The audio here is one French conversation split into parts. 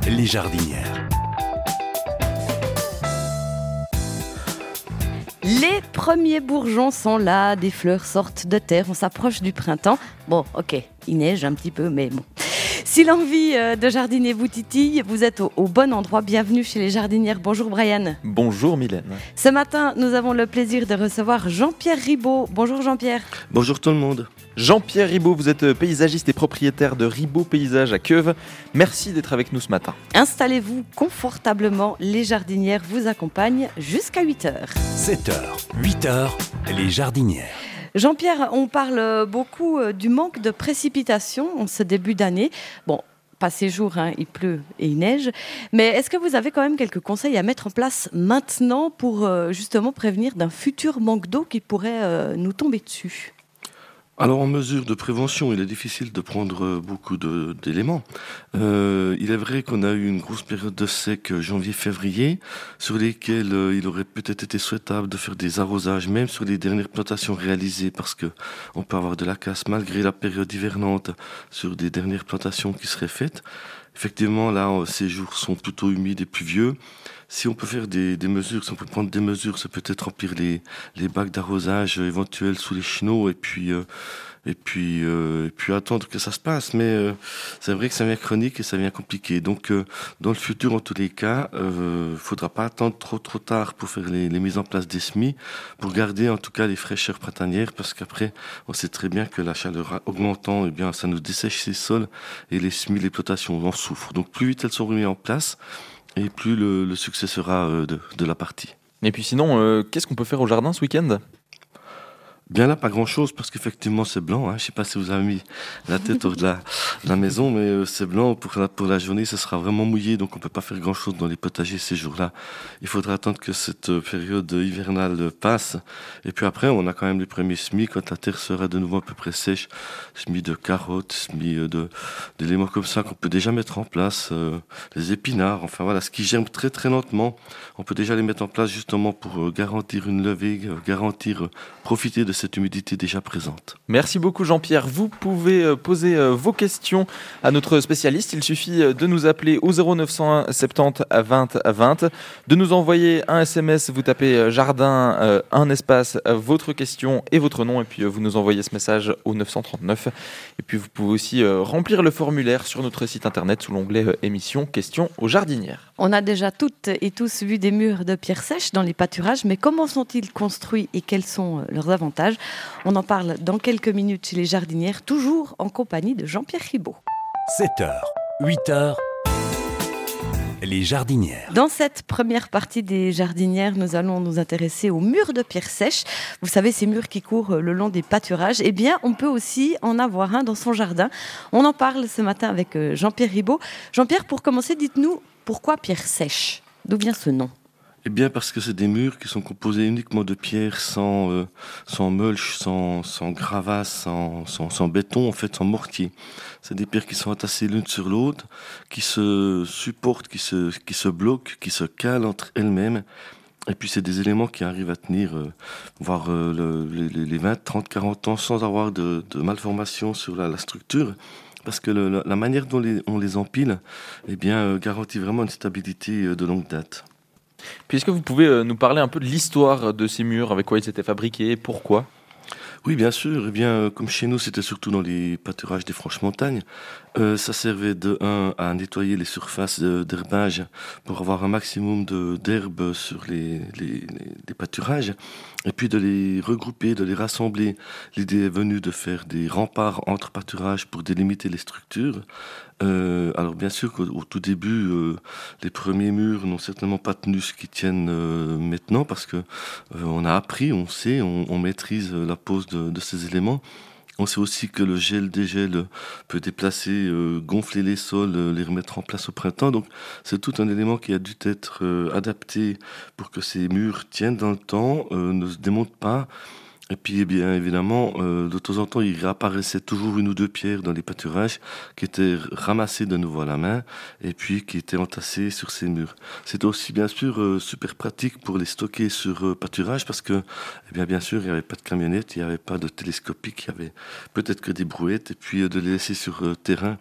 les jardinières. Les premiers bourgeons sont là, des fleurs sortent de terre, on s'approche du printemps. Bon, ok, il neige un petit peu, mais bon. Si l'envie de jardiner vous titille, vous êtes au bon endroit. Bienvenue chez les jardinières. Bonjour Brian. Bonjour Mylène. Ce matin, nous avons le plaisir de recevoir Jean-Pierre Ribaud. Bonjour Jean-Pierre. Bonjour tout le monde. Jean-Pierre Ribaud, vous êtes paysagiste et propriétaire de Ribaud Paysage à Queuves. Merci d'être avec nous ce matin. Installez-vous confortablement. Les jardinières vous accompagnent jusqu'à 8h. 7h, 8h, les jardinières. Jean-Pierre, on parle beaucoup du manque de précipitations en ce début d'année. Bon, pas ces jours, il pleut et il neige. Mais est-ce que vous avez quand même quelques conseils à mettre en place maintenant pour justement prévenir d'un futur manque d'eau qui pourrait nous tomber dessus ? Alors en mesure de prévention, il est difficile de prendre beaucoup d'éléments. Il est vrai qu'on a eu une grosse période de sec janvier-février, sur lesquels il aurait peut-être été souhaitable de faire des arrosages, même sur les dernières plantations réalisées, parce que on peut avoir de la casse malgré la période hivernante sur des dernières plantations qui seraient faites. Effectivement, là, ces jours sont plutôt humides et pluvieux. Si on peut faire des mesures, si on peut prendre des mesures, c'est peut-être remplir les bacs d'arrosage éventuels sous les chenaux et puis attendre que ça se passe. Mais c'est vrai que ça devient chronique et ça devient compliqué. Donc, dans le futur, en tous les cas, faudra pas attendre trop tard pour faire les mises en place des semis, pour garder en tout cas les fraîcheurs printanières, parce qu'après, on sait très bien que la chaleur augmentant, eh bien, ça nous dessèche les sols et les semis, les plantations en souffrent. Donc, plus vite elles sont remises en place, et plus le succès sera de la partie. Et puis sinon, qu'est-ce qu'on peut faire au jardin ce week-end ? Bien là, pas grand-chose, parce qu'effectivement, c'est blanc. Je sais pas si vous avez mis la tête hors de la maison, mais c'est blanc. Pour la journée, ça sera vraiment mouillé, donc on peut pas faire grand-chose dans les potagers ces jours-là. Il faudra attendre que cette période hivernale passe. Et puis après, on a quand même les premiers semis, quand la terre sera de nouveau à peu près sèche. Semis de carottes, semis d'éléments comme ça qu'on peut déjà mettre en place. Les épinards, enfin voilà, ce qui germe très très lentement. On peut déjà les mettre en place justement pour garantir une levée, profiter de cette humidité déjà présente. Merci beaucoup Jean-Pierre. Vous pouvez poser vos questions à notre spécialiste. Il suffit de nous appeler au 0901 70 20 20, de nous envoyer un SMS. Vous tapez jardin, un espace, votre question et votre nom, et puis vous nous envoyez ce message au 939. Et puis vous pouvez aussi remplir le formulaire sur notre site internet sous l'onglet émissions questions aux jardinières. On a déjà toutes et tous vu des murs de pierre sèche dans les pâturages, mais comment sont-ils construits et quels sont leurs avantages ? On en parle dans quelques minutes chez les jardinières, toujours en compagnie de Jean-Pierre Ribaud. 7h, 8h, les jardinières. Dans cette première partie des jardinières, nous allons nous intéresser aux murs de pierre sèche. Vous savez, ces murs qui courent le long des pâturages. Eh bien, on peut aussi en avoir un dans son jardin. On en parle ce matin avec Jean-Pierre Ribaud. Jean-Pierre, pour commencer, dites-nous pourquoi pierre sèche ? D'où vient ce nom ? Eh bien, parce que c'est des murs qui sont composés uniquement de pierre, sans mulch, sans gravats, sans béton, en fait, sans mortier. C'est des pierres qui sont entassées l'une sur l'autre, qui se supportent, qui se bloquent, qui se calent entre elles-mêmes. Et puis, c'est des éléments qui arrivent à tenir, voire les 20, 30, 40 ans sans avoir de malformation sur la structure. Parce que la manière dont on les empile, eh bien, garantit vraiment une stabilité de longue date. Puis est-ce que vous pouvez nous parler un peu de l'histoire de ces murs, avec quoi ils étaient fabriqués, pourquoi ? Oui, bien sûr. Eh bien, comme chez nous, c'était surtout dans les pâturages des Franches-Montagnes. Ça servait à nettoyer les surfaces d'herbage pour avoir un maximum d'herbe sur les pâturages, et puis de les regrouper, de les rassembler. L'idée est venue de faire des remparts entre pâturages pour délimiter les structures. Alors bien sûr qu'au tout début, les premiers murs n'ont certainement pas tenu ce qu'ils tiennent maintenant, parce que on a appris, on sait, on maîtrise la pose de ces éléments. On sait aussi que le gel-dégel peut déplacer, gonfler les sols, les remettre en place au printemps. Donc c'est tout un élément qui a dû être adapté pour que ces murs tiennent dans le temps, ne se démontent pas. Et puis, eh bien évidemment, de temps en temps, il réapparaissait toujours une ou deux pierres dans les pâturages qui étaient ramassées de nouveau à la main et puis qui étaient entassées sur ces murs. C'était aussi bien sûr super pratique pour les stocker sur pâturage, parce que, bien sûr, il n'y avait pas de camionnette, il n'y avait pas de télescopique, il y avait peut-être que des brouettes, et puis de les laisser sur terrain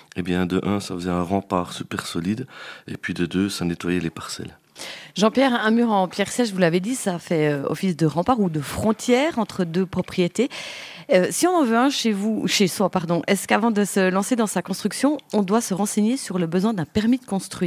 Eh bien, de un, ça faisait un rempart super solide, et puis de deux, ça nettoyait les parcelles. Jean-Pierre, un mur en pierre sèche, vous l'avez dit, ça fait office de rempart ou de frontière entre deux propriétés. Si on en veut un chez soi, est-ce qu'avant de se lancer dans sa construction, on doit se renseigner sur le besoin d'un permis de construire ?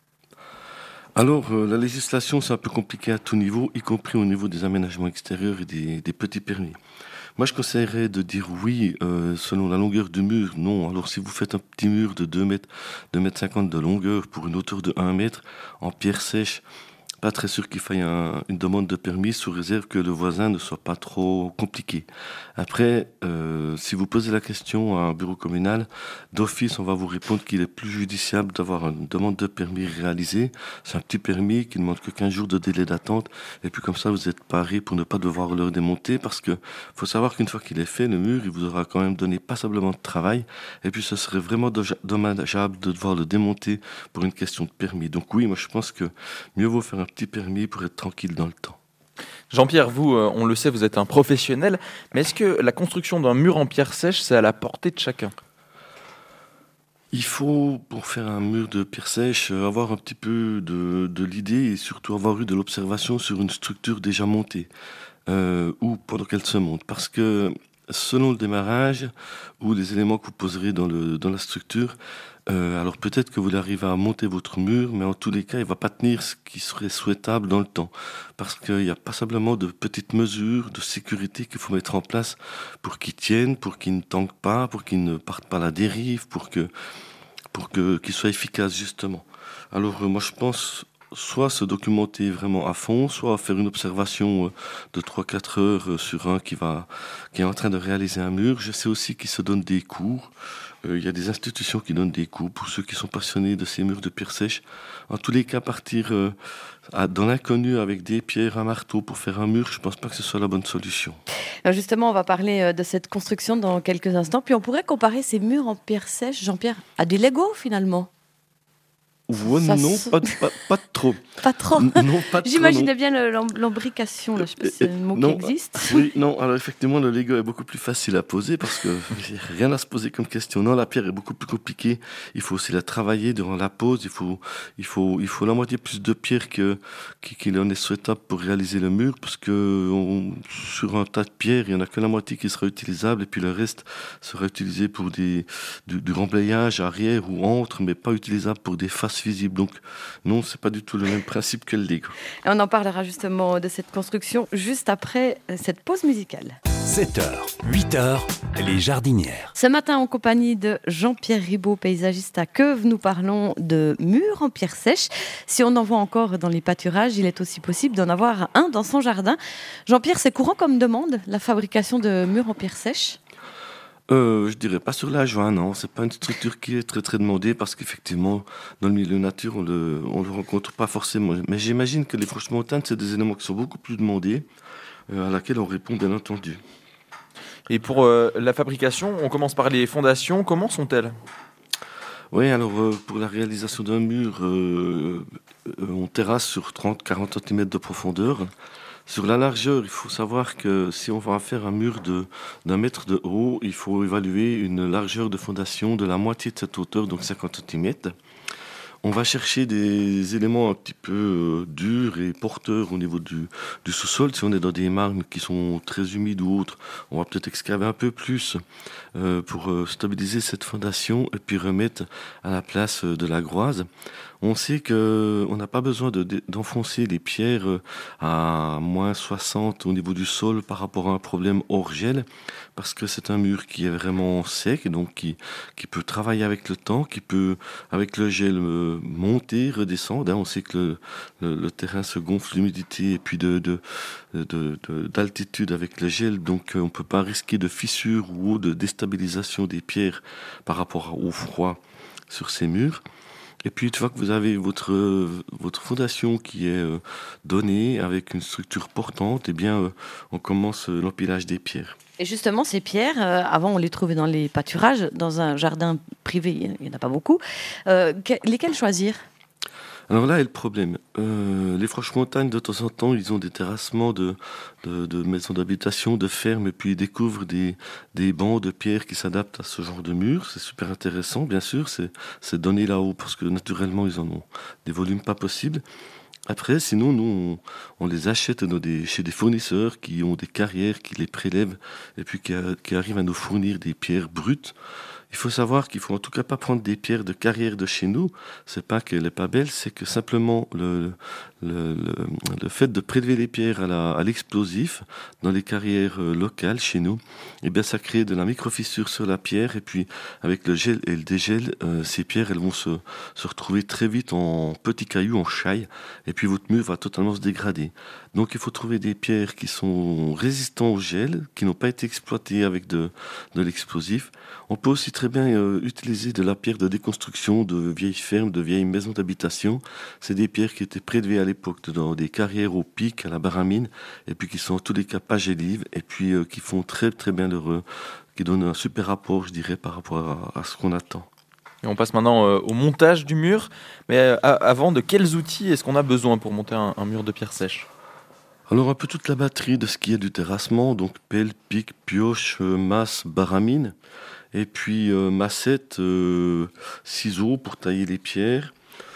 Alors, la législation, c'est un peu compliqué à tout niveau, y compris au niveau des aménagements extérieurs et des petits permis. Moi, je conseillerais de dire oui selon la longueur du mur. Non, alors si vous faites un petit mur de 2 mètres, 2,50 m de longueur pour une hauteur de 1 mètre en pierre sèche, pas très sûr qu'il faille une demande de permis sous réserve que le voisin ne soit pas trop compliqué. Après, si vous posez la question à un bureau communal, d'office, on va vous répondre qu'il est plus judiciable d'avoir une demande de permis réalisée. C'est un petit permis qui ne demande que 15 jours de délai d'attente. Et puis comme ça, vous êtes paré pour ne pas devoir le démonter parce que faut savoir qu'une fois qu'il est fait, le mur, il vous aura quand même donné passablement de travail. Et puis ce serait vraiment dommageable de devoir le démonter pour une question de permis. Donc oui, moi je pense que mieux vaut faire un petit permis pour être tranquille dans le temps. Jean-Pierre, vous, on le sait, vous êtes un professionnel, mais est-ce que la construction d'un mur en pierre sèche, c'est à la portée de chacun ? Il faut, pour faire un mur de pierre sèche, avoir un petit peu de l'idée et surtout avoir eu de l'observation sur une structure déjà montée ou pendant qu'elle se monte. Parce que selon le démarrage ou les éléments que vous poserez dans la structure, alors peut-être que vous arrivez à monter votre mur, mais en tous les cas, il ne va pas tenir ce qui serait souhaitable dans le temps. Parce qu'il y a passablement de petites mesures de sécurité qu'il faut mettre en place pour qu'il tienne, pour qu'il ne tangue pas, pour qu'il ne parte pas à la dérive, qu'il soit efficace justement. Alors moi je pense soit se documenter vraiment à fond, soit faire une observation de 3-4 heures sur un qui est en train de réaliser un mur. Je sais aussi qu'il se donne des cours. Il y a des institutions qui donnent des cours pour ceux qui sont passionnés de ces murs de pierre sèche. En tous les cas, partir dans l'inconnu avec des pierres, un marteau pour faire un mur, je ne pense pas que ce soit la bonne solution. Alors justement, on va parler de cette construction dans quelques instants. Puis on pourrait comparer ces murs en pierre sèche, Jean-Pierre, à des Legos finalement. Ouais, non, pas trop. Pas trop. Non, pas trop. J'imaginais bien l'embrication, là. Je sais pas si c'est un mot qui existe. Oui, non, alors effectivement, le Lego est beaucoup plus facile à poser parce que rien à se poser comme question. Non, la pierre est beaucoup plus compliquée. Il faut aussi la travailler durant la pose. Il faut la moitié plus de pierre qu'il en est souhaitable pour réaliser le mur parce que sur un tas de pierres, il n'y en a que la moitié qui sera utilisable et puis le reste sera utilisé pour du remblayage arrière ou entre, mais pas utilisable pour des faces visibles. Donc non, c'est pas du tout le même principe que le Lego. Et on en parlera justement de cette construction juste après cette pause musicale. 7h, 8h, les jardinières. Ce matin, en compagnie de Jean-Pierre Ribaud, paysagiste à Queuve, nous parlons de murs en pierre sèche. Si on en voit encore dans les pâturages, il est aussi possible d'en avoir un dans son jardin. Jean-Pierre, c'est courant comme demande, la fabrication de murs en pierre sèche ? Je dirais pas sur la joie, non. C'est pas une structure qui est très très demandée parce qu'effectivement, dans le milieu nature, on le rencontre pas forcément. Mais j'imagine que les franches montagnes, c'est des éléments qui sont beaucoup plus demandés, à laquelle on répond bien entendu. Et pour la fabrication, on commence par les fondations. Comment sont-elles ? Oui, alors pour la réalisation d'un mur, on terrasse sur 30-40 cm de profondeur. Sur la largeur, il faut savoir que si on va faire un mur d'un mètre de haut, il faut évaluer une largeur de fondation de la moitié de cette hauteur, donc 50 cm. On va chercher des éléments un petit peu durs et porteurs au niveau du sous-sol. Si on est dans des marnes qui sont très humides ou autres, on va peut-être excaver un peu plus pour stabiliser cette fondation et puis remettre à la place de la groise. On sait qu'on n'a pas besoin d'enfoncer les pierres à moins 60 au niveau du sol par rapport à un problème hors gel, parce que c'est un mur qui est vraiment sec, donc qui peut travailler avec le temps, qui peut, avec le gel, monter, redescendre. On sait que le terrain se gonfle d'humidité et puis d'altitude avec le gel, donc on ne peut pas risquer de fissures ou de déstabilisation des pierres par rapport au froid sur ces murs. Et puis, une fois que vous avez votre fondation qui est donnée avec une structure portante, eh bien, on commence l'empilage des pierres. Et justement, ces pierres, avant, on les trouvait dans les pâturages, dans un jardin privé, il n'y en a pas beaucoup. Lesquelles choisir ? Alors là est le problème. Les Franches-Montagnes, de temps en temps, ils ont des terrassements de maisons d'habitation, de fermes, et puis ils découvrent des bancs de pierre qui s'adaptent à ce genre de mur. C'est super intéressant, bien sûr, c'est donné là-haut, parce que naturellement, ils en ont des volumes pas possibles. Après, sinon, nous, on les achète chez des fournisseurs qui ont des carrières, qui les prélèvent, et puis qui arrivent à nous fournir des pierres brutes. Il faut savoir qu'il faut en tout cas pas prendre des pierres de carrière de chez nous. C'est pas qu'elle est pas belle, c'est que simplement le fait de prélever les pierres à l'explosif dans les carrières locales chez nous, eh bien ça crée de la microfissure sur la pierre, et puis avec le gel et le dégel, ces pierres elles vont se retrouver très vite en petits cailloux, en chaille, et puis votre mur va totalement se dégrader. Donc il faut trouver des pierres qui sont résistantes au gel, qui n'ont pas été exploitées avec de l'explosif. On peut aussi très bien utiliser de la pierre de déconstruction de vieilles fermes, de vieilles maisons d'habitation. C'est des pierres qui étaient prélevées à l'époque dans des carrières au pic, à la baramine, et puis qui sont en tous les cas pas gélives, et puis qui font très très bien qui donnent un super rapport, je dirais, par rapport à ce qu'on attend. Et on passe maintenant au montage du mur. Mais avant, de quels outils est-ce qu'on a besoin pour monter un mur de pierre sèche ? Alors un peu toute la batterie de ce qui est du terrassement, donc pelle, pic, pioche, masse, baramine, et puis massette, ciseaux pour tailler les pierres.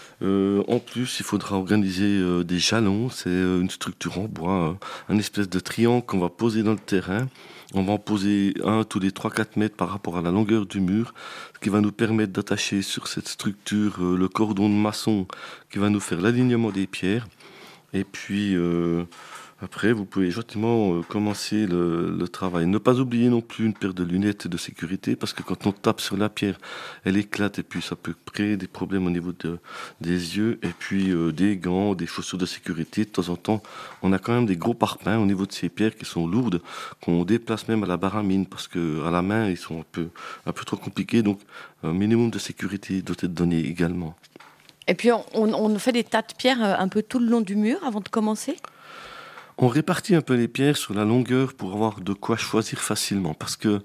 En plus, il faudra organiser des jalons, c'est une structure en bois, un espèce de triangle qu'on va poser dans le terrain. On va en poser un tous les 3-4 mètres par rapport à la longueur du mur, ce qui va nous permettre d'attacher sur cette structure le cordon de maçon qui va nous faire l'alignement des pierres. Et puis après, vous pouvez gentiment commencer le travail. Ne pas oublier non plus une paire de lunettes de sécurité, parce que quand on tape sur la pierre, elle éclate, et puis ça peut créer des problèmes au niveau des yeux. Et puis des gants, des chaussures de sécurité. De temps en temps, on a quand même des gros parpaings au niveau de ces pierres qui sont lourdes, qu'on déplace même à la baramine, parce que à la main, ils sont un peu trop compliqués. Donc un minimum de sécurité doit être donné également. Et puis on fait des tas de pierres un peu tout le long du mur avant de commencer ? On répartit un peu les pierres sur la longueur pour avoir de quoi choisir facilement, parce que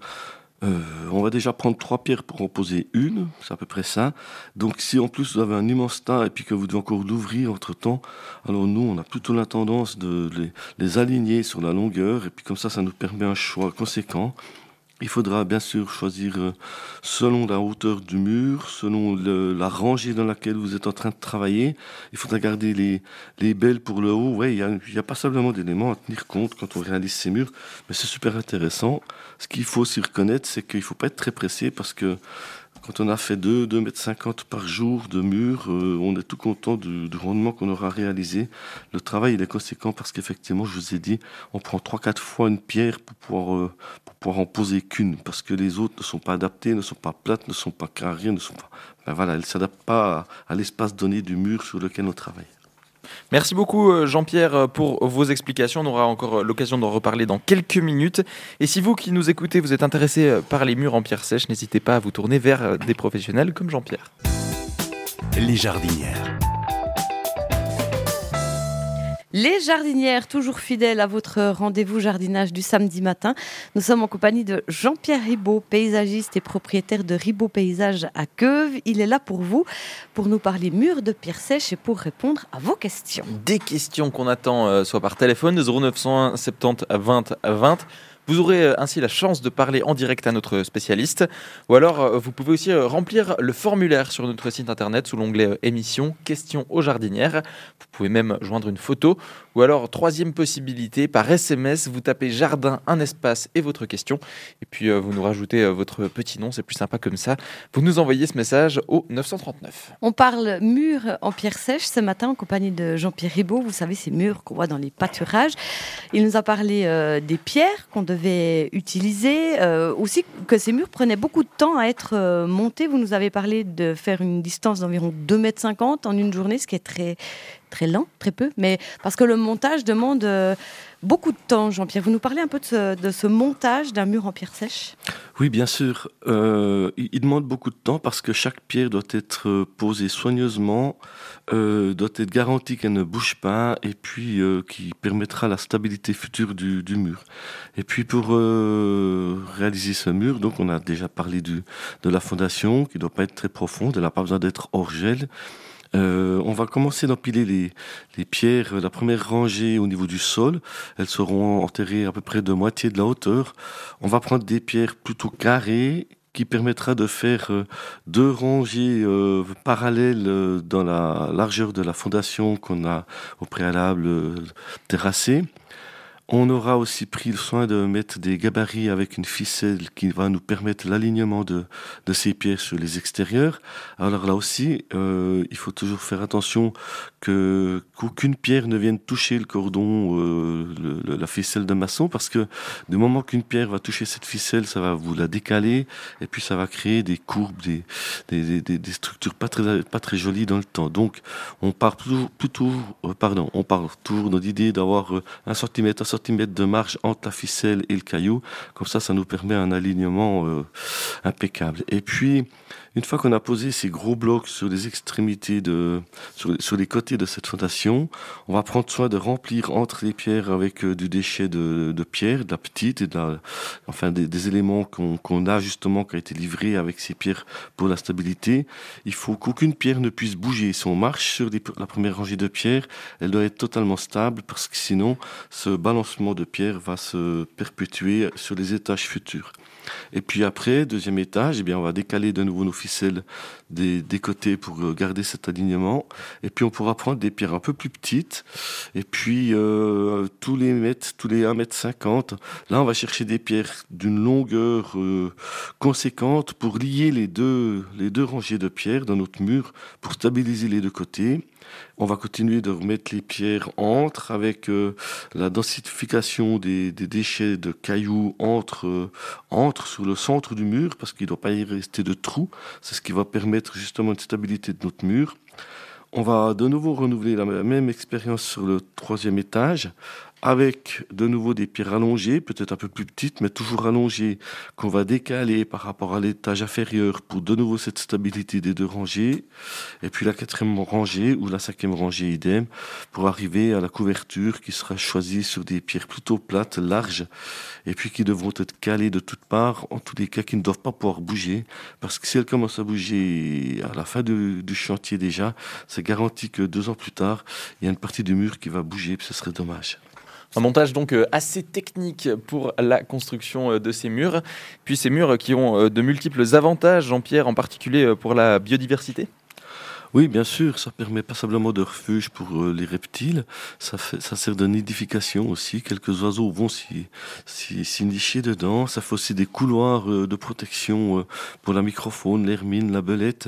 on va déjà prendre 3 pierres pour en poser une, c'est à peu près ça. Donc si en plus vous avez un immense tas et puis que vous devez encore l'ouvrir entre-temps, alors nous on a plutôt la tendance de les aligner sur la longueur, et puis comme ça nous permet un choix conséquent. Il faudra bien sûr choisir selon la hauteur du mur, selon la rangée dans laquelle vous êtes en train de travailler. Il faudra garder les belles pour le haut. Ouais, il y a passablement d'éléments à tenir compte quand on réalise ces murs, mais c'est super intéressant. Ce qu'il faut aussi reconnaître, c'est qu'il ne faut pas être très pressé, parce que quand on a fait 2,50 mètres par jour de mur, on est tout content du rendement qu'on aura réalisé. Le travail il est conséquent parce qu'effectivement, je vous ai dit, on prend 3-4 fois une pierre pour pouvoir en poser qu'une, parce que les autres ne sont pas adaptées, ne sont pas plates, ne sont pas carrées, elles ne s'adaptent pas à l'espace donné du mur sur lequel on travaille. Merci beaucoup Jean-Pierre pour vos explications. On aura encore l'occasion d'en reparler dans quelques minutes. Et si vous qui nous écoutez, vous êtes intéressé par les murs en pierre sèche, n'hésitez pas à vous tourner vers des professionnels comme Jean-Pierre. Les jardinières. Les jardinières, toujours fidèles à votre rendez-vous jardinage du samedi matin. Nous sommes en compagnie de Jean-Pierre Ribaud, paysagiste et propriétaire de Ribaud Paysage à Queuves. Il est là pour vous, pour nous parler murs de pierre sèche et pour répondre à vos questions. Des questions qu'on attend soit par téléphone, 0901 70 20 20. Vous aurez ainsi la chance de parler en direct à notre spécialiste. Ou alors, vous pouvez aussi remplir le formulaire sur notre site internet sous l'onglet émissions, questions aux jardinières. Vous pouvez même joindre une photo. Ou alors, troisième possibilité, par SMS, vous tapez jardin, un espace et votre question. Et puis, vous nous rajoutez votre petit nom, c'est plus sympa comme ça. Vous nous envoyez ce message au 939. On parle murs en pierre sèche ce matin en compagnie de Jean-Pierre Ribaud. Vous savez, ces murs qu'on voit dans les pâturages. Il nous a parlé des pierres qu'on devait utiliser, aussi que ces murs prenaient beaucoup de temps à être montés. Vous nous avez parlé de faire une distance d'environ 2,50 m en une journée, ce qui est très, très lent, très peu, mais parce que le montage demande beaucoup de temps. Jean-Pierre, vous nous parlez un peu de ce montage d'un mur en pierre sèche ? Oui, bien sûr. Il demande beaucoup de temps parce que chaque pierre doit être posée soigneusement, doit être garantie qu'elle ne bouge pas, et puis qui permettra la stabilité future du mur. Et puis pour réaliser ce mur, donc on a déjà parlé de la fondation qui ne doit pas être très profonde, elle n'a pas besoin d'être hors gel. On va commencer d'empiler les pierres, la première rangée au niveau du sol. Elles seront enterrées à peu près de moitié de la hauteur. On va prendre des pierres plutôt carrées qui permettra de faire 2 rangées parallèles dans la largeur de la fondation qu'on a au préalable terrassée. On aura aussi pris le soin de mettre des gabarits avec une ficelle qui va nous permettre l'alignement de ces pierres sur les extérieurs. Alors là aussi, il faut toujours faire attention qu'aucune pierre ne vienne toucher le cordon, la ficelle de maçon, parce que du moment qu'une pierre va toucher cette ficelle, ça va vous la décaler, et puis ça va créer des courbes, des structures pas très jolies dans le temps. Donc, on part toujours dans l'idée d'avoir 1 cm de marge entre la ficelle et le caillou. Comme ça nous permet un alignement impeccable. Et puis, une fois qu'on a posé ces gros blocs sur les extrémités sur les côtés de cette fondation, on va prendre soin de remplir entre les pierres avec du déchet de pierre, de la petite et des éléments qu'on a justement, qui a été livré avec ces pierres pour la stabilité. Il faut qu'aucune pierre ne puisse bouger. Si on marche sur la première rangée de pierres, elle doit être totalement stable, parce que sinon, ce balancement de pierres va se perpétuer sur les étages futurs. Et puis après, deuxième étage, on va décaler de nouveau nos ficelles des côtés pour garder cet alignement. Et puis on pourra prendre des pierres un peu plus petites. Et puis tous les 1,50 m, là on va chercher des pierres d'une longueur conséquente pour lier les deux rangées de pierres dans notre mur, pour stabiliser les 2 côtés. On va continuer de remettre les pierres entre, avec la densification des déchets de cailloux entre sur le centre du mur, parce qu'il ne doit pas y rester de trous. C'est ce qui va permettre justement une stabilité de notre mur. On va de nouveau renouveler la même expérience sur le 3e étage, avec de nouveau des pierres allongées, peut-être un peu plus petites, mais toujours allongées, qu'on va décaler par rapport à l'étage inférieur pour de nouveau cette stabilité des 2 rangées. Et puis la 4e rangée ou la 5e rangée, idem, pour arriver à la couverture qui sera choisie sur des pierres plutôt plates, larges, et puis qui devront être calées de toutes parts, en tous les cas qui ne doivent pas pouvoir bouger, parce que si elles commencent à bouger à la fin du chantier déjà, c'est garanti que 2 ans plus tard, il y a une partie du mur qui va bouger, puis ce serait dommage. Un montage donc assez technique pour la construction de ces murs. Puis ces murs qui ont de multiples avantages, Jean-Pierre, en particulier pour la biodiversité. Oui, bien sûr, ça permet pas simplement de refuge pour les reptiles, ça sert de nidification aussi. Quelques oiseaux vont s'y nicher dedans. Ça fait aussi des couloirs de protection pour la microfaune, l'hermine, la belette.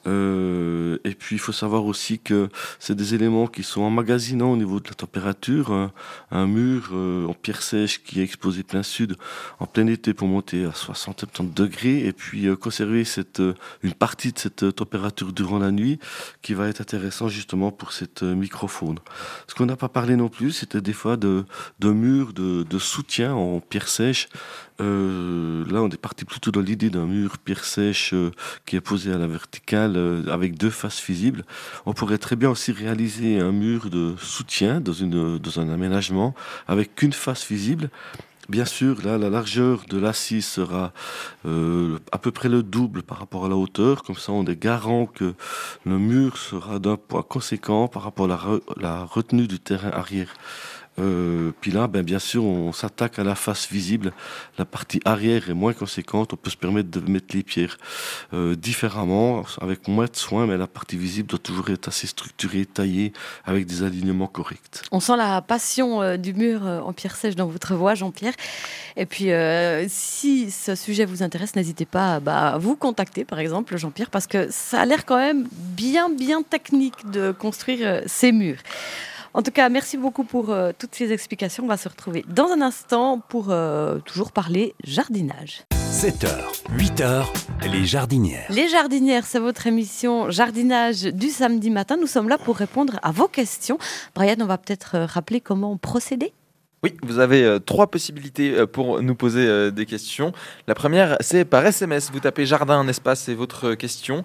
Et puis il faut savoir aussi que c'est des éléments qui sont emmagasinants au niveau de la température. Un mur en pierre sèche qui est exposé plein sud en plein été pour monter à 60-70 degrés, et puis conserver une partie de cette température durant la nuit, qui va être intéressant justement pour cette microfaune. Ce qu'on n'a pas parlé non plus, c'était des fois de murs de soutien en pierre sèche. Là, on est parti plutôt dans l'idée d'un mur pierre sèche qui est posé à la verticale avec 2 faces visibles. On pourrait très bien aussi réaliser un mur de soutien dans un aménagement avec qu'une face visible. Bien sûr, là, la largeur de l'assise sera à peu près le double par rapport à la hauteur. Comme ça, on est garant que le mur sera d'un poids conséquent par rapport à la retenue du terrain arrière. Puis là, bien sûr, on s'attaque à la face visible. La partie arrière est moins conséquente. On peut se permettre de mettre les pierres différemment, avec moins de soin, mais la partie visible doit toujours être assez structurée, taillée, avec des alignements corrects. On sent la passion du mur en pierre sèche dans votre voix, Jean-Pierre. Et puis, si ce sujet vous intéresse, n'hésitez pas à vous contacter, par exemple, Jean-Pierre, parce que ça a l'air quand même bien technique de construire ces murs. En tout cas, merci beaucoup pour toutes ces explications. On va se retrouver dans un instant pour toujours parler jardinage. 7h, 8h, les jardinières. Les jardinières, c'est votre émission jardinage du samedi matin. Nous sommes là pour répondre à vos questions. Brian, on va peut-être rappeler comment procéder ? Oui, vous avez 3 possibilités pour nous poser des questions. La première, c'est par SMS. Vous tapez jardin, un espace et votre question.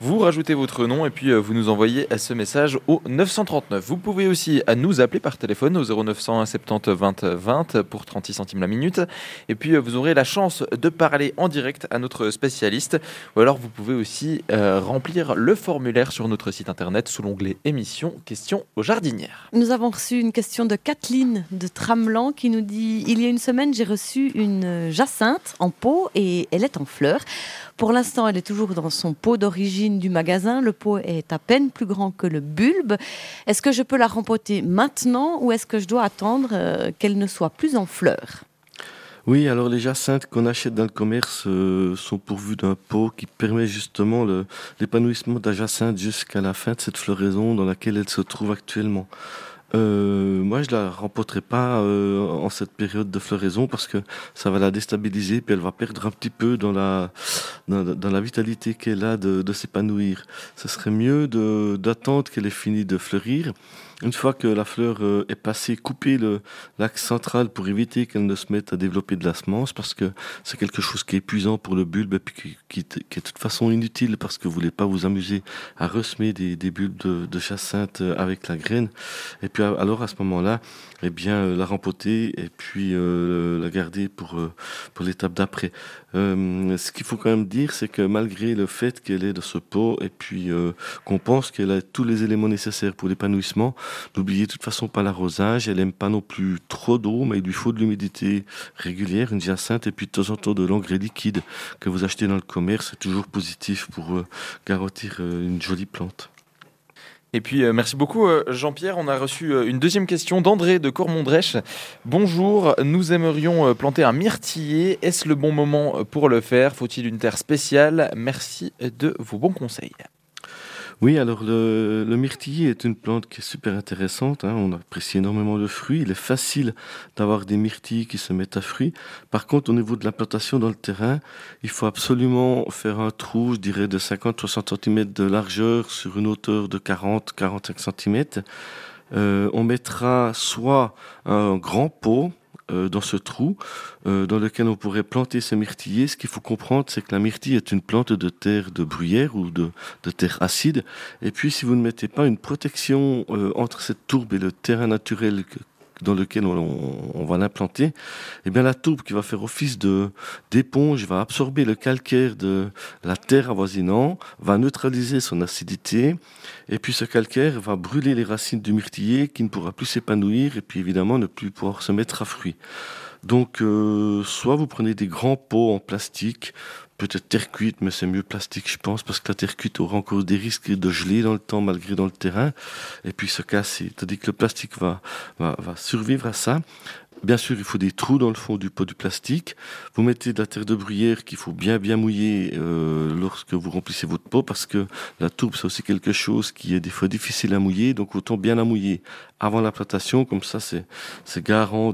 Vous rajoutez votre nom et puis vous nous envoyez ce message au 939. Vous pouvez aussi nous appeler par téléphone au 0901 70 20 20 pour 36 centimes la minute. Et puis vous aurez la chance de parler en direct à notre spécialiste. Ou alors vous pouvez aussi remplir le formulaire sur notre site internet sous l'onglet émissions questions aux jardinières. Nous avons reçu une question de Kathleen de Tramelan qui nous dit: il y a une semaine, j'ai reçu une jacinthe en pot et elle est en fleurs. Pour l'instant, elle est toujours dans son pot d'origine du magasin. Le pot est à peine plus grand que le bulbe. Est-ce que je peux la rempoter maintenant ou est-ce que je dois attendre qu'elle ne soit plus en fleurs ? Oui, alors les jacinthes qu'on achète dans le commerce sont pourvus d'un pot qui permet justement l'épanouissement de la jacinthe jusqu'à la fin de cette floraison dans laquelle elle se trouve actuellement. Moi, je la rempoterai pas en cette période de floraison parce que ça va la déstabiliser, puis elle va perdre un petit peu dans la vitalité qu'elle a de s'épanouir. Ce serait mieux d'attendre qu'elle ait fini de fleurir. Une fois que la fleur est passée, couper l'axe central pour éviter qu'elle ne se mette à développer de la semence, parce que c'est quelque chose qui est épuisant pour le bulbe et puis qui est de toute façon inutile parce que vous voulez pas vous amuser à ressemer des bulbes de jacinthe avec la graine. Et puis alors à ce moment-là, eh bien la rempoter et puis la garder pour l'étape d'après. Ce qu'il faut quand même dire, c'est que malgré le fait qu'elle est de ce pot et puis qu'on pense qu'elle a tous les éléments nécessaires pour l'épanouissement, n'oubliez de toute façon pas l'arrosage. Elle aime pas non plus trop d'eau, mais il lui faut de l'humidité régulière, une jacinthe, et puis de temps en temps de l'engrais liquide que vous achetez dans le commerce. C'est toujours positif pour garantir une jolie plante. Et puis, merci beaucoup Jean-Pierre. On a reçu une deuxième question d'André de Cormondrèche. Bonjour, nous aimerions planter un myrtillier. Est-ce le bon moment pour le faire ? Faut-il une terre spéciale ? Merci de vos bons conseils. Oui, alors le myrtillier est une plante qui est super intéressante, hein. On apprécie énormément le fruit. Il est facile d'avoir des myrtilles qui se mettent à fruit. Par contre, au niveau de l'implantation dans le terrain, il faut absolument faire un trou, je dirais de 50-60 cm de largeur sur une hauteur de 40-45 cm. On mettra soit un grand pot dans ce trou dans lequel on pourrait planter ce myrtillier. Ce qu'il faut comprendre, c'est que la myrtille est une plante de terre de bruyère ou de terre acide. Et puis, si vous ne mettez pas une protection entre cette tourbe et le terrain naturel dans lequel on va l'implanter, eh bien la tourbe qui va faire office d'éponge va absorber le calcaire de la terre avoisinant, va neutraliser son acidité, et puis ce calcaire va brûler les racines du myrtillier qui ne pourra plus s'épanouir et puis évidemment ne plus pouvoir se mettre à fruit. Donc soit vous prenez des grands pots en plastique, peut-être terre cuite, mais c'est mieux plastique je pense, parce que la terre cuite aura encore des risques de geler dans le temps malgré dans le terrain, et puis se casser. Tandis que le plastique va survivre à ça. Bien sûr, il faut des trous dans le fond du pot du plastique. Vous mettez de la terre de bruyère qu'il faut bien mouiller lorsque vous remplissez votre pot, parce que la tourbe, c'est aussi quelque chose qui est des fois difficile à mouiller, donc autant bien la mouiller avant la plantation, comme ça c'est garant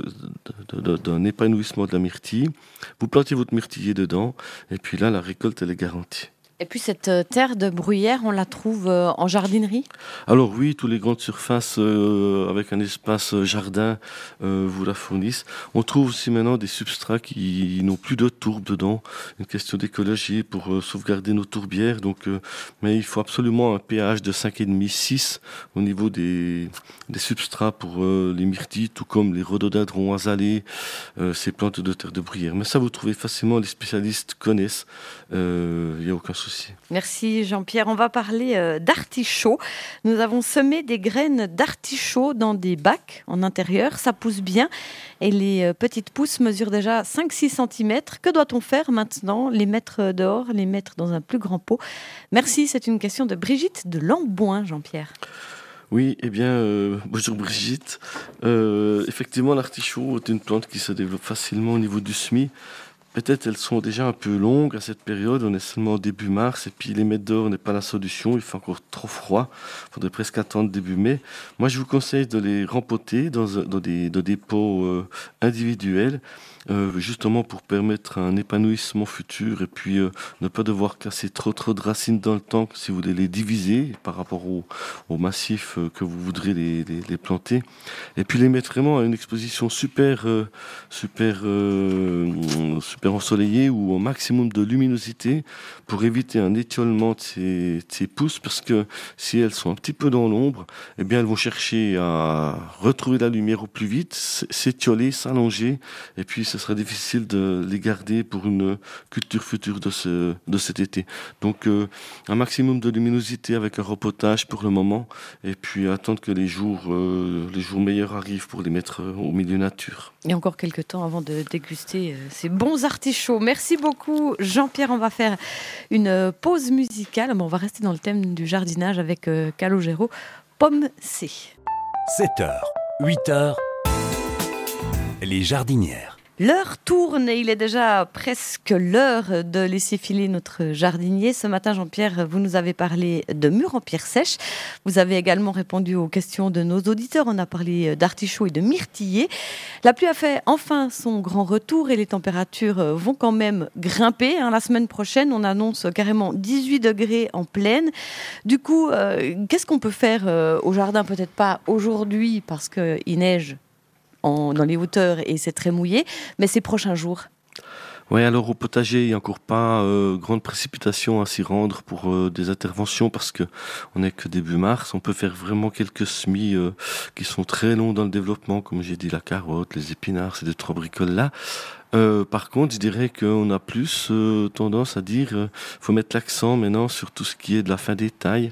d'un épanouissement de la myrtille. Vous plantez votre myrtillier dedans, et puis là, la récolte, elle est garantie. Et puis cette terre de bruyère, on la trouve en jardinerie ? Alors oui, toutes les grandes surfaces avec un espace jardin vous la fournissent. On trouve aussi maintenant des substrats qui n'ont plus de tourbe dedans. Une question d'écologie pour sauvegarder nos tourbières. Donc, mais il faut absolument un pH de 5,5-6 au niveau des substrats pour les myrtilles, tout comme les rhododendrons azalées, ces plantes de terre de bruyère. Mais ça, vous trouvez facilement, les spécialistes connaissent. Il n'y a aucun souci. Merci Jean-Pierre. On va parler d'artichaut. Nous avons semé des graines d'artichaut dans des bacs en intérieur. Ça pousse bien et les petites pousses mesurent déjà 5-6 cm. Que doit-on faire maintenant ? Les mettre dehors, les mettre dans un plus grand pot ? Merci, c'est une question de Brigitte de Lamboin, Jean-Pierre. Oui, eh bien, bonjour Brigitte. Effectivement, l'artichaut est une plante qui se développe facilement au niveau du semis. Peut-être elles sont déjà un peu longues à cette période, on est seulement au début mars, et puis les mettre dehors n'est pas la solution, il fait encore trop froid, il faudrait presque attendre début mai. Moi je vous conseille de les rempoter dans des pots individuels, justement pour permettre un épanouissement futur, et puis ne pas devoir casser trop de racines dans le temps si vous voulez les diviser par rapport au massif que vous voudrez les planter, et puis les mettre vraiment à une exposition super super ensoleillé ou au maximum de luminosité pour éviter un étiolement de ces pousses, parce que si elles sont un petit peu dans l'ombre, eh bien elles vont chercher à retrouver la lumière au plus vite, s'étioler, s'allonger, et puis ce sera difficile de les garder pour une culture future de cet été. Donc un maximum de luminosité avec un repotage pour le moment, et puis attendre que les jours meilleurs arrivent pour les mettre au milieu nature. Et encore quelques temps avant de déguster ces bons artichauts. Merci beaucoup Jean-Pierre. On va faire une pause musicale. On va rester dans le thème du jardinage avec Calogero, Pomme C. 7h, 8h, les jardinières. L'heure tourne et il est déjà presque l'heure de laisser filer notre jardinier. Ce matin, Jean-Pierre, vous nous avez parlé de mûres en pierre sèche. Vous avez également répondu aux questions de nos auditeurs. On a parlé d'artichauts et de myrtillers. La pluie a fait enfin son grand retour et les températures vont quand même grimper. La semaine prochaine, on annonce carrément 18 degrés en pleine. Du coup, qu'est-ce qu'on peut faire au jardin? Peut-être pas aujourd'hui parce qu'il neige dans les hauteurs et c'est très mouillé, mais ces prochains jours. Oui, alors au potager, il n'y a encore pas grande précipitation à s'y rendre pour des interventions parce que on n'est que début mars. On peut faire vraiment quelques semis qui sont très longs dans le développement, comme j'ai dit, la carotte, les épinards, ces 2-3 bricoles-là. Par contre, je dirais qu'on a plus tendance à dire faut mettre l'accent maintenant sur tout ce qui est de la fin des tailles.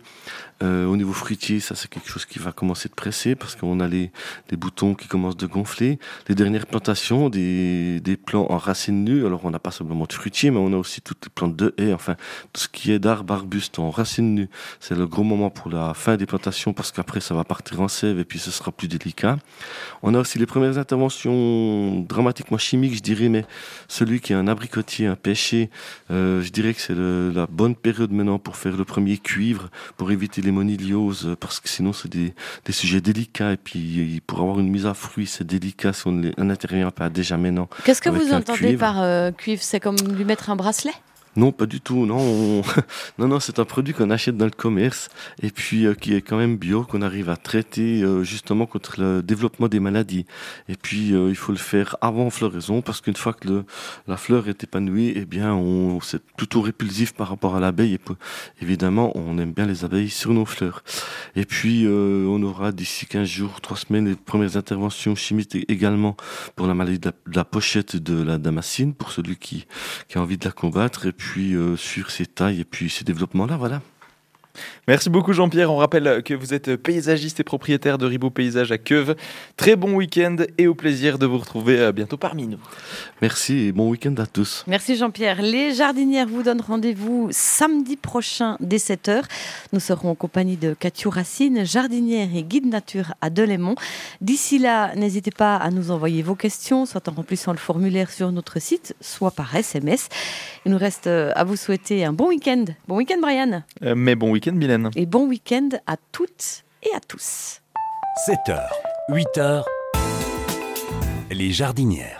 Au niveau fruitier, ça c'est quelque chose qui va commencer de presser parce qu'on a les boutons qui commencent de gonfler. Les dernières plantations, des plants en racines nues. Alors on n'a pas simplement de fruitiers, mais on a aussi toutes les plantes de haies, enfin tout ce qui est d'arbres, arbustes en racines nues. C'est le gros moment pour la fin des plantations parce qu'après ça va partir en sève et puis ce sera plus délicat. On a aussi les premières interventions dramatiquement chimiques, je dirais, mais celui qui est un abricotier, un pêcher, je dirais que c'est la bonne période maintenant pour faire le premier cuivre, pour éviter les monilioses, parce que sinon c'est des sujets délicats, et puis pour avoir une mise à fruit, c'est délicat si on n'intervient pas déjà maintenant. Qu'est-ce que vous entendez cuivre. par cuivre? C'est comme lui mettre un bracelet? Non, pas du tout. Non, non, c'est un produit qu'on achète dans le commerce et puis qui est quand même bio, qu'on arrive à traiter justement contre le développement des maladies. Et puis il faut le faire avant floraison parce qu'une fois que la fleur est épanouie, eh bien, c'est plutôt répulsif par rapport à l'abeille. Et évidemment, on aime bien les abeilles sur nos fleurs. Et puis on aura d'ici 15 jours, 3 semaines, les premières interventions chimiques également pour la maladie de la pochette de la damascine, pour celui qui a envie de la combattre. Et puis sur ces tailles et puis ces développements-là, voilà. Merci beaucoup Jean-Pierre, on rappelle que vous êtes paysagiste et propriétaire de Ribot Paysage à Queuve. Très bon week-end et au plaisir de vous retrouver bientôt parmi nous. Merci et bon week-end à tous. Merci Jean-Pierre. Les jardinières vous donnent rendez-vous samedi prochain dès 7h. Nous serons en compagnie de Cathy Racine, jardinière et guide nature à Delémont. D'ici là, n'hésitez pas à nous envoyer vos questions, soit en remplissant le formulaire sur notre site, soit par SMS. Il nous reste à vous souhaiter un bon week-end. Bon week-end Brian. Mais bon week-end Mylène. Et bon week-end à toutes et à tous. 7h, 8h, les jardinières.